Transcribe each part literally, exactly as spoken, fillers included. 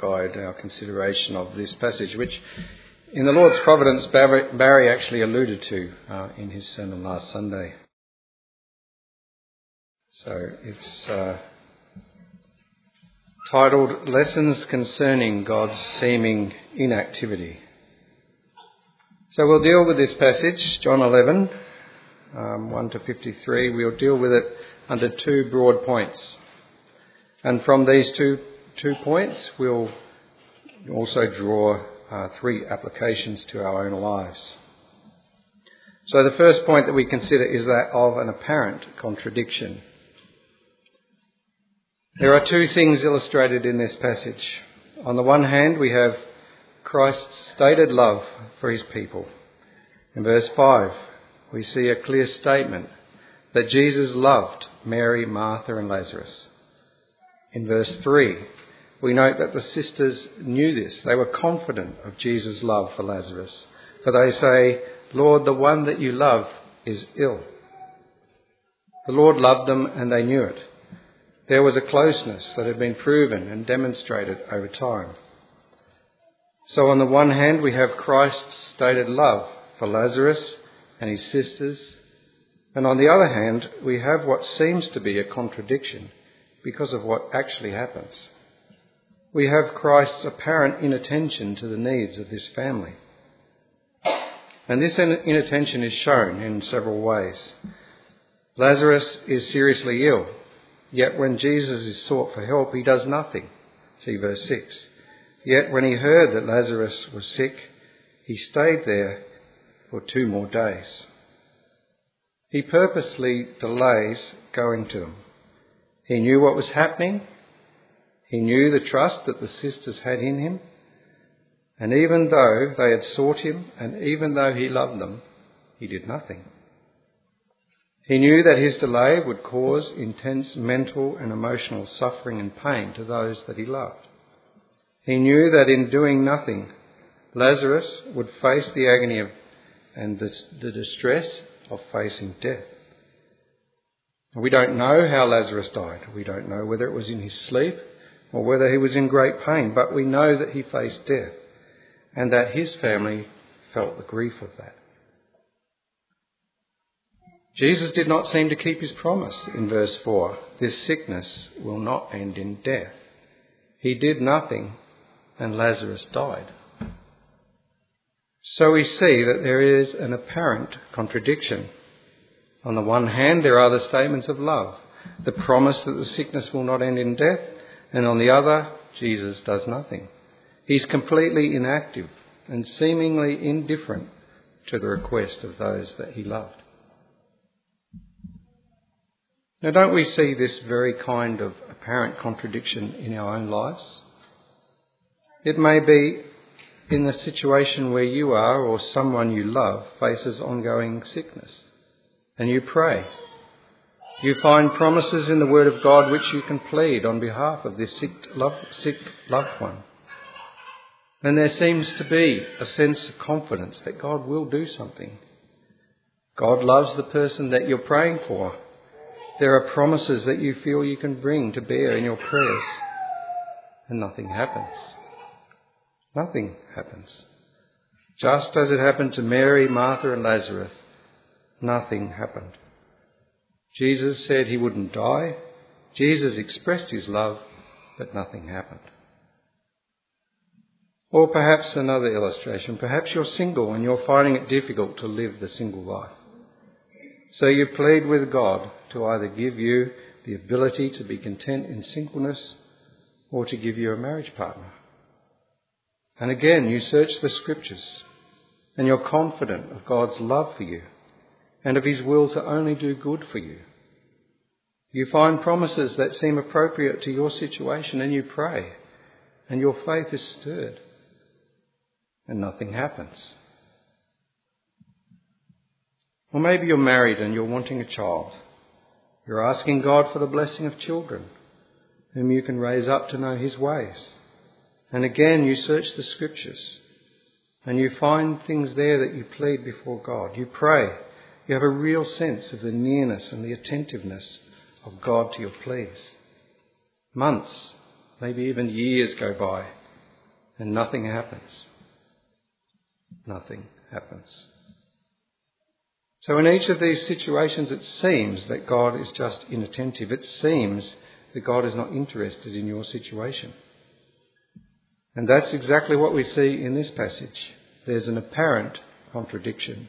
guide our consideration of this passage, which in the Lord's providence Barry actually alluded to uh, in his sermon last Sunday. So it's uh, titled Lessons Concerning God's Seeming Inactivity. So we'll deal with this passage, John eleven, um, one to fifty-three. We'll deal with it under two broad points. And from these two, two points, we'll also draw uh, three applications to our own lives. So the first point that we consider is that of an apparent contradiction. There are two things illustrated in this passage. On the one hand, we have Christ's stated love for his people. In verse five, we see a clear statement that Jesus loved Mary, Martha and Lazarus. In verse three, we note that the sisters knew this. They were confident of Jesus' love for Lazarus. For they say, "Lord, the one that you love is ill." The Lord loved them and they knew it. There was a closeness that had been proven and demonstrated over time. So on the one hand, we have Christ's stated love for Lazarus and his sisters. And on the other hand, we have what seems to be a contradiction because of what actually happens. We have Christ's apparent inattention to the needs of this family. And this inattention is shown in several ways. Lazarus is seriously ill, yet when Jesus is sought for help, he does nothing. See verse six. Yet when he heard that Lazarus was sick, he stayed there for two more days. He purposely delays going to them. He knew what was happening. He knew the trust that the sisters had in him. And even though they had sought him, and even though he loved them, he did nothing. He knew that his delay would cause intense mental and emotional suffering and pain to those that he loved. He knew that in doing nothing, Lazarus would face the agony of and the, the distress of facing death. We don't know how Lazarus died. We don't know whether it was in his sleep or whether he was in great pain, but we know that he faced death and that his family felt the grief of that. Jesus did not seem to keep his promise in verse four. This sickness will not end in death. He did nothing and Lazarus died. So we see that there is an apparent contradiction. On the one hand, there are the statements of love, the promise that the sickness will not end in death, and on the other, Jesus does nothing. He's completely inactive and seemingly indifferent to the request of those that he loved. Now, don't we see this very kind of apparent contradiction in our own lives? It may be in the situation where you are or someone you love faces ongoing sickness, and you pray. You find promises in the Word of God which you can plead on behalf of this sick, love, sick loved one. And there seems to be a sense of confidence that God will do something. God loves the person that you're praying for. There are promises that you feel you can bring to bear in your prayers, and nothing happens. Nothing happens. Just as it happened to Mary, Martha and Lazarus, nothing happened. Jesus said he wouldn't die. Jesus expressed his love, but nothing happened. Or perhaps another illustration. Perhaps you're single and you're finding it difficult to live the single life. So you plead with God to either give you the ability to be content in singleness or to give you a marriage partner. And again, you search the Scriptures and you're confident of God's love for you and of his will to only do good for you. You find promises that seem appropriate to your situation and you pray and your faith is stirred and nothing happens. Or maybe you're married and you're wanting a child. You're asking God for the blessing of children whom you can raise up to know his ways. And again, you search the Scriptures and you find things there that you plead before God. You pray. You have a real sense of the nearness and the attentiveness of God to your pleas. Months, maybe even years go by and nothing happens. Nothing happens. So in each of these situations it seems that God is just inattentive. It seems that God is not interested in your situation. And that's exactly what we see in this passage. There's an apparent contradiction.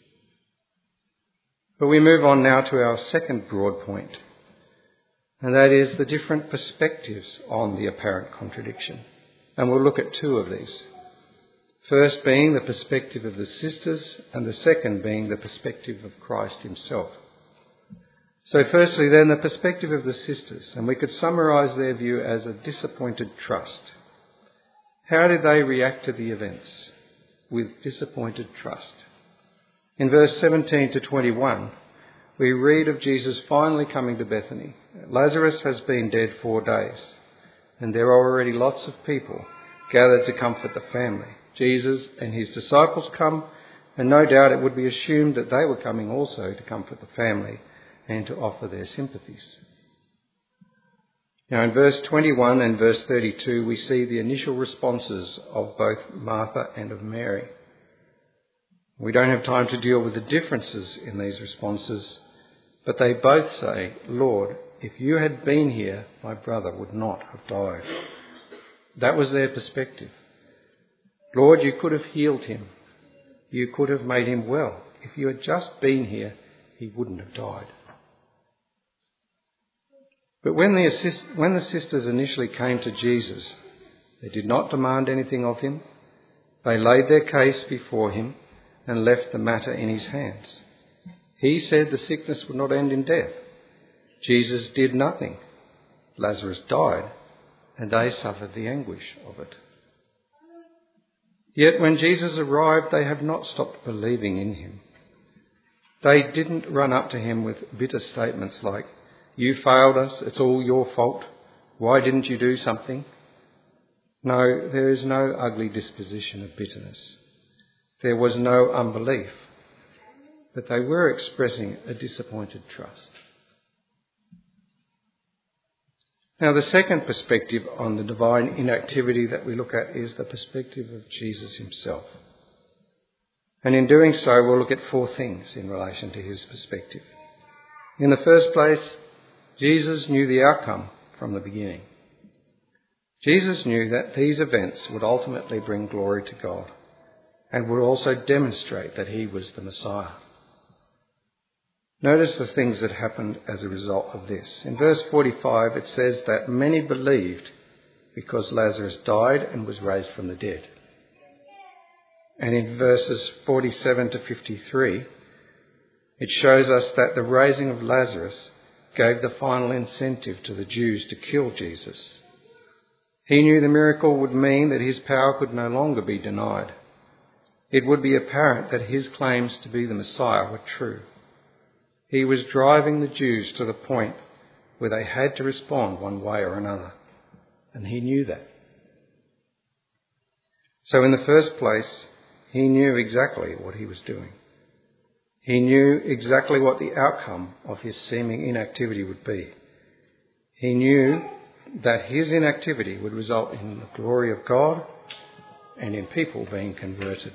But we move on now to our second broad point, and that is the different perspectives on the apparent contradiction. And we'll look at two of these. First being the perspective of the sisters, and the second being the perspective of Christ himself. So firstly then, the perspective of the sisters, and we could summarise their view as a disappointed trust. How did they react to the events? With disappointed trust. In verse seventeen to twenty-one, we read of Jesus finally coming to Bethany. Lazarus has been dead four days, and there are already lots of people gathered to comfort the family. Jesus and his disciples come, and no doubt it would be assumed that they were coming also to comfort the family and to offer their sympathies. Now in verse twenty-one and verse thirty-two we see the initial responses of both Martha and of Mary. We don't have time to deal with the differences in these responses, but they both say, "Lord, if you had been here, my brother would not have died." That was their perspective. Lord, you could have healed him. You could have made him well. If you had just been here, he wouldn't have died. But when the, assist, when the sisters initially came to Jesus, they did not demand anything of him. They laid their case before him and left the matter in his hands. He said the sickness would not end in death. Jesus did nothing. Lazarus died, and they suffered the anguish of it. Yet when Jesus arrived, they have not stopped believing in him. They didn't run up to him with bitter statements like, "You failed us, it's all your fault. Why didn't you do something?" No, there is no ugly disposition of bitterness. There was no unbelief, but they were expressing a disappointed trust. Now, the second perspective on the divine inactivity that we look at is the perspective of Jesus himself. And in doing so, we'll look at four things in relation to his perspective. In the first place, Jesus knew the outcome from the beginning. Jesus knew that these events would ultimately bring glory to God and would also demonstrate that he was the Messiah. Notice the things that happened as a result of this. In verse forty-five it says that many believed because Lazarus died and was raised from the dead. And in verses forty-seven to fifty-three it shows us that the raising of Lazarus gave the final incentive to the Jews to kill Jesus. He knew the miracle would mean that his power could no longer be denied. It would be apparent that his claims to be the Messiah were true. He was driving the Jews to the point where they had to respond one way or another, and he knew that. So in the first place, he knew exactly what he was doing. He knew exactly what the outcome of his seeming inactivity would be. He knew that his inactivity would result in the glory of God and in people being converted.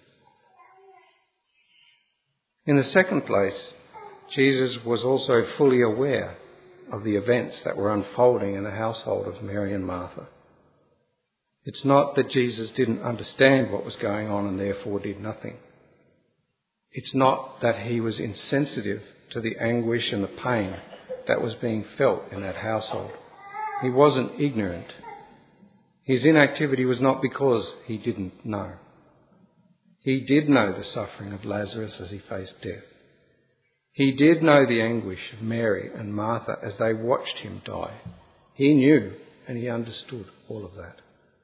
In the second place, Jesus was also fully aware of the events that were unfolding in the household of Mary and Martha. It's not that Jesus didn't understand what was going on and therefore did nothing. It's not that he was insensitive to the anguish and the pain that was being felt in that household. He wasn't ignorant. His inactivity was not because he didn't know. He did know the suffering of Lazarus as he faced death. He did know the anguish of Mary and Martha as they watched him die. He knew and he understood all of that.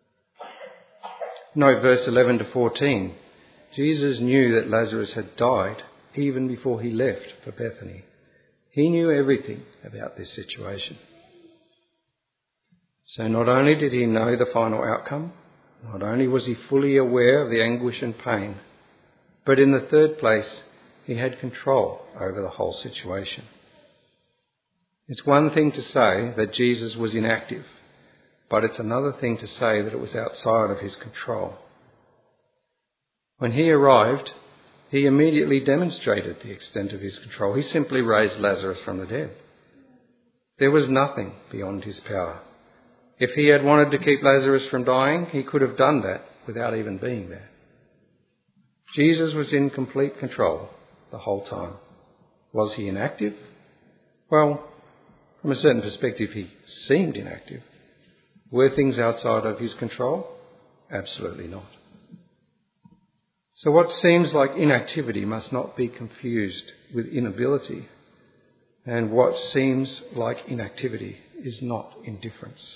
Note verse eleven to fourteen. Jesus knew that Lazarus had died even before he left for Bethany. He knew everything about this situation. So not only did he know the final outcome, not only was he fully aware of the anguish and pain, but in the third place, he had control over the whole situation. It's one thing to say that Jesus was inactive, but it's another thing to say that it was outside of his control. When he arrived, he immediately demonstrated the extent of his control. He simply raised Lazarus from the dead. There was nothing beyond his power. If he had wanted to keep Lazarus from dying, he could have done that without even being there. Jesus was in complete control the whole time. Was he inactive? Well, from a certain perspective, he seemed inactive. Were things outside of his control? Absolutely not. So what seems like inactivity must not be confused with inability. And what seems like inactivity is not indifference.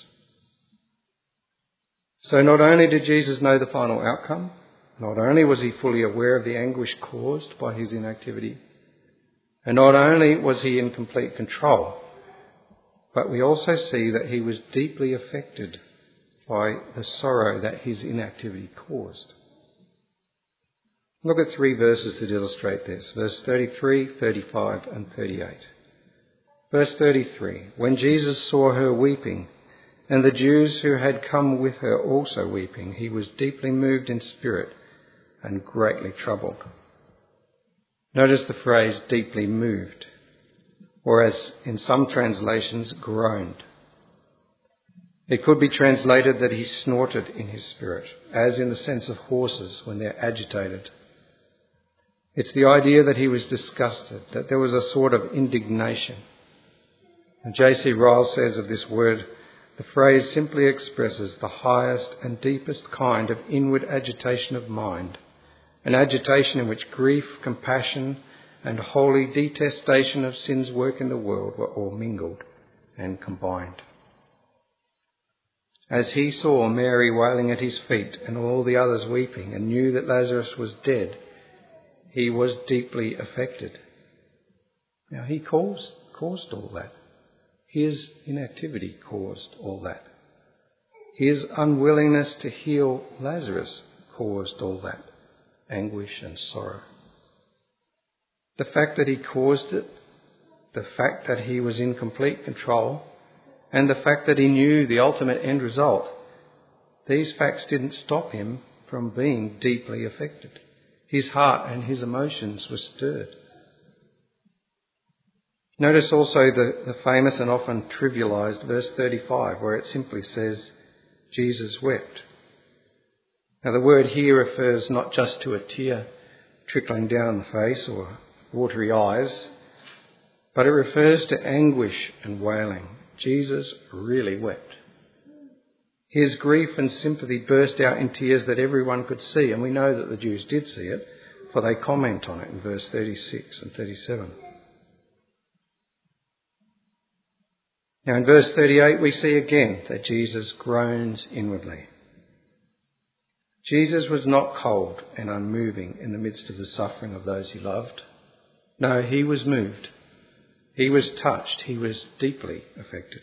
So not only did Jesus know the final outcome, not only was he fully aware of the anguish caused by his inactivity, and not only was he in complete control, but we also see that he was deeply affected by the sorrow that his inactivity caused. Look at three verses that illustrate this. Verse thirty-three, thirty-five and thirty-eight. Verse thirty-three. When Jesus saw her weeping, and the Jews who had come with her also weeping, he was deeply moved in spirit and greatly troubled. Notice the phrase deeply moved, or as in some translations, groaned. It could be translated that he snorted in his spirit, as in the sense of horses when they're agitated. It's the idea that he was disgusted, that there was a sort of indignation. And J C Ryle says of this word, the phrase simply expresses the highest and deepest kind of inward agitation of mind, an agitation in which grief, compassion, and holy detestation of sin's work in the world were all mingled and combined. As he saw Mary wailing at his feet and all the others weeping and knew that Lazarus was dead, he was deeply affected. Now, he caused, caused all that. His inactivity caused all that. His unwillingness to heal Lazarus caused all that anguish and sorrow. The fact that he caused it, the fact that he was in complete control, and the fact that he knew the ultimate end result, these facts didn't stop him from being deeply affected. His heart and his emotions were stirred. Notice also the, the famous and often trivialised verse thirty-five, where it simply says, Jesus wept. Now the word here refers not just to a tear trickling down the face or watery eyes, but it refers to anguish and wailing. Jesus really wept. His grief and sympathy burst out in tears that everyone could see, and we know that the Jews did see it, for they comment on it in verse thirty-six and thirty-seven. Now in verse thirty-eight we see again that Jesus groans inwardly. Jesus was not cold and unmoving in the midst of the suffering of those he loved. No, he was moved. He was touched. He was deeply affected.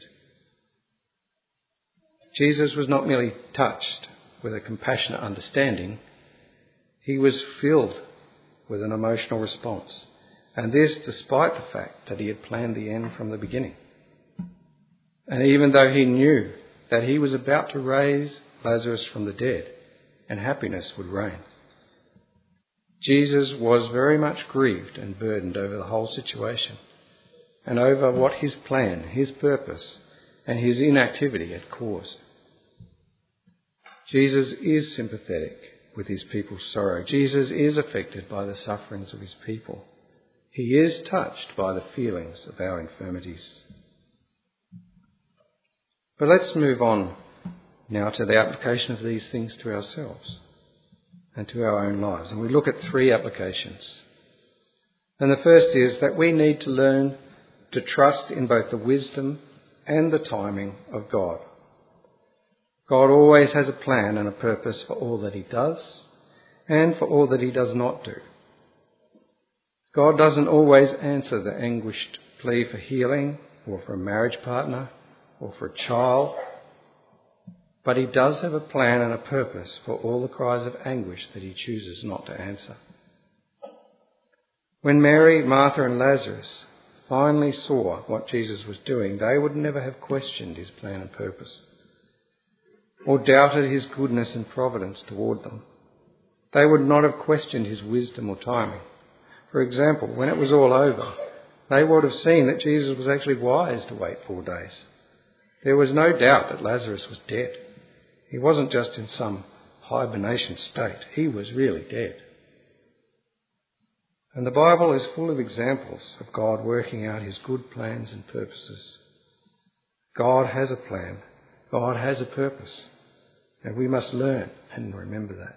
Jesus was not merely touched with a compassionate understanding. He was filled with an emotional response. And this despite the fact that he had planned the end from the beginning. And even though he knew that he was about to raise Lazarus from the dead and happiness would reign. Jesus was very much grieved and burdened over the whole situation and over what his plan, his purpose, and his inactivity had caused. Jesus is sympathetic with his people's sorrow. Jesus is affected by the sufferings of his people. He is touched by the feelings of our infirmities. But let's move on now to the application of these things to ourselves and to our own lives. And we look at three applications. And the first is that we need to learn to trust in both the wisdom and the timing of God. God always has a plan and a purpose for all that he does and for all that he does not do. God doesn't always answer the anguished plea for healing or for a marriage partner or for a child, but he does have a plan and a purpose for all the cries of anguish that he chooses not to answer. When Mary, Martha and Lazarus finally saw what Jesus was doing, they would never have questioned his plan and purpose. or doubted his goodness and providence toward them. They would not have questioned his wisdom or timing. For example, when it was all over, they would have seen that Jesus was actually wise to wait four days. There was no doubt that Lazarus was dead. He wasn't just in some hibernation state. He was really dead. And the Bible is full of examples of God working out his good plans and purposes. God has a plan. God has a purpose. And we must learn and remember that.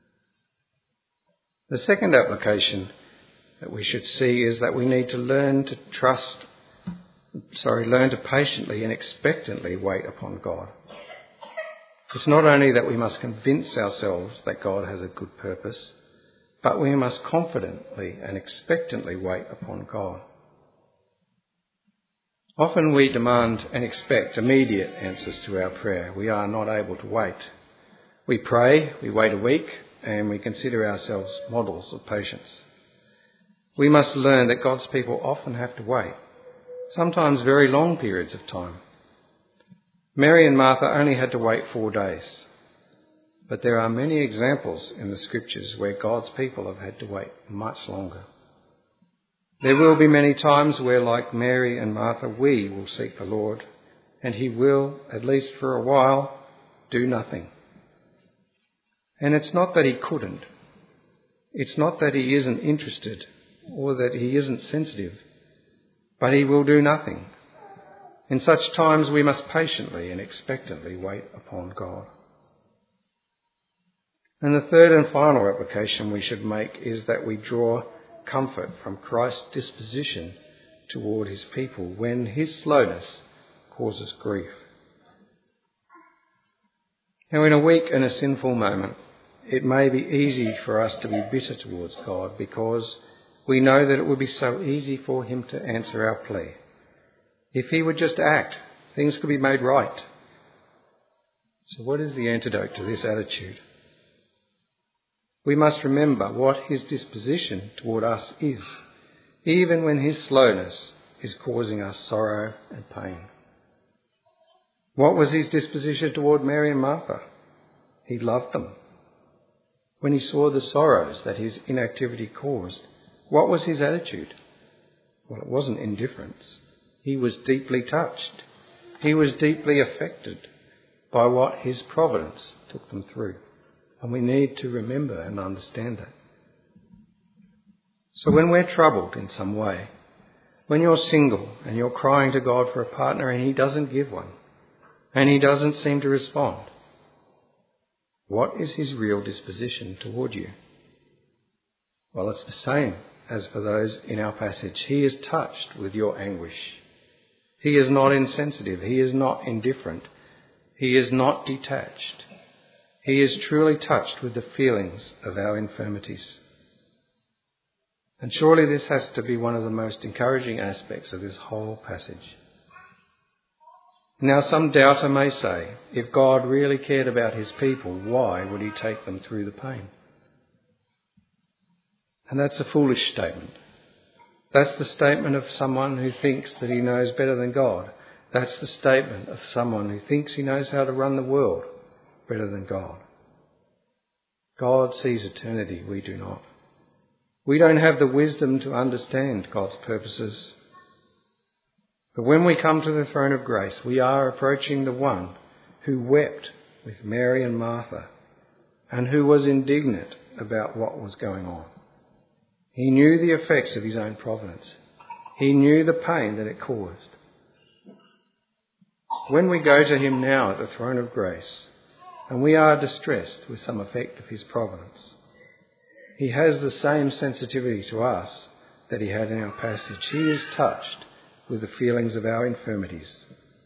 The second application that we should see is that we need to learn to trust, sorry, learn to patiently and expectantly wait upon God. It's not only that we must convince ourselves that God has a good purpose, but we must confidently and expectantly wait upon God. Often we demand and expect immediate answers to our prayer. We are not able to wait. We pray, we wait a week, and we consider ourselves models of patience. We must learn that God's people often have to wait, sometimes very long periods of time. Mary and Martha only had to wait four days. But there are many examples in the scriptures where God's people have had to wait much longer. There will be many times where, like Mary and Martha, we will seek the Lord, and he will, at least for a while, do nothing. And it's not that he couldn't. It's not that he isn't interested or that he isn't sensitive, but he will do nothing. In such times we must patiently and expectantly wait upon God. And the third and final application we should make is that we draw comfort from Christ's disposition toward his people when his slowness causes grief. Now, in a weak and a sinful moment, it may be easy for us to be bitter towards God because we know that it would be so easy for him to answer our plea. If he would just act, things could be made right. So what is the antidote to this attitude? We must remember what his disposition toward us is, even when his slowness is causing us sorrow and pain. What was his disposition toward Mary and Martha? He loved them. When he saw the sorrows that his inactivity caused, what was his attitude? Well, it wasn't indifference. He was deeply touched. He was deeply affected by what his providence took them through. And we need to remember and understand that. So when we're troubled in some way, when you're single and you're crying to God for a partner and he doesn't give one, and he doesn't seem to respond, what is his real disposition toward you? Well, it's the same as for those in our passage. He is touched with your anguish. He is not insensitive. He is not indifferent. He is not detached. He is truly touched with the feelings of our infirmities. And surely this has to be one of the most encouraging aspects of this whole passage. Now, some doubter may say, if God really cared about his people, why would he take them through the pain? And that's a foolish statement. That's the statement of someone who thinks that he knows better than God. That's the statement of someone who thinks he knows how to run the world better than God. God sees eternity, we do not. We don't have the wisdom to understand God's purposes. But when we come to the throne of grace, we are approaching the one who wept with Mary and Martha and who was indignant about what was going on. He knew the effects of his own providence. He knew the pain that it caused. When we go to him now at the throne of grace, and we are distressed with some effect of his providence, he has the same sensitivity to us that he had in our passage. He is touched with the feelings of our infirmities.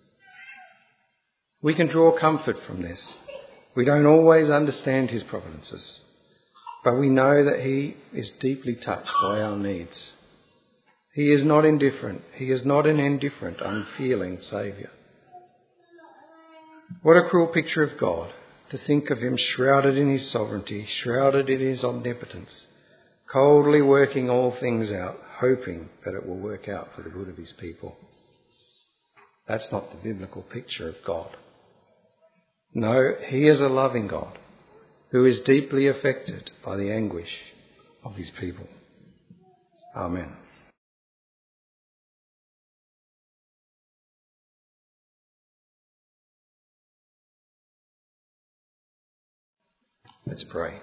We can draw comfort from this. We don't always understand his providences, but we know that he is deeply touched by our needs. He is not indifferent. He is not an indifferent, unfeeling Saviour. What a cruel picture of God, to think of him shrouded in his sovereignty, shrouded in his omnipotence, coldly working all things out, hoping that it will work out for the good of his people. That's not the biblical picture of God. No, he is a loving God who is deeply affected by the anguish of his people. Amen. Let's pray.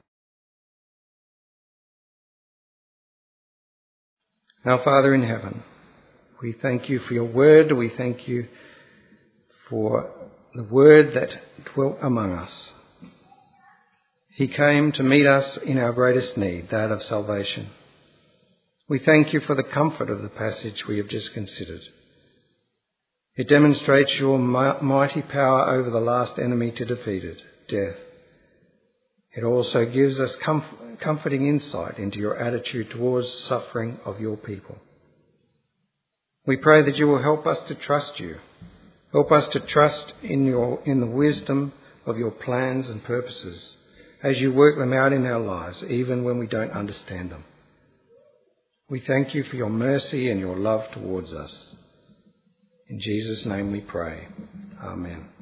Our Father in heaven, we thank you for your word. We thank you for the word that dwelt among us. He came to meet us in our greatest need, that of salvation. We thank you for the comfort of the passage we have just considered. It demonstrates your mighty power over the last enemy to defeat it, death. It also gives us comf- comforting insight into your attitude towards suffering of your people. We pray that you will help us to trust you. Help us to trust in your in the wisdom of your plans and purposes as you work them out in our lives, even when we don't understand them. We thank you for your mercy and your love towards us. In Jesus' name we pray. Amen.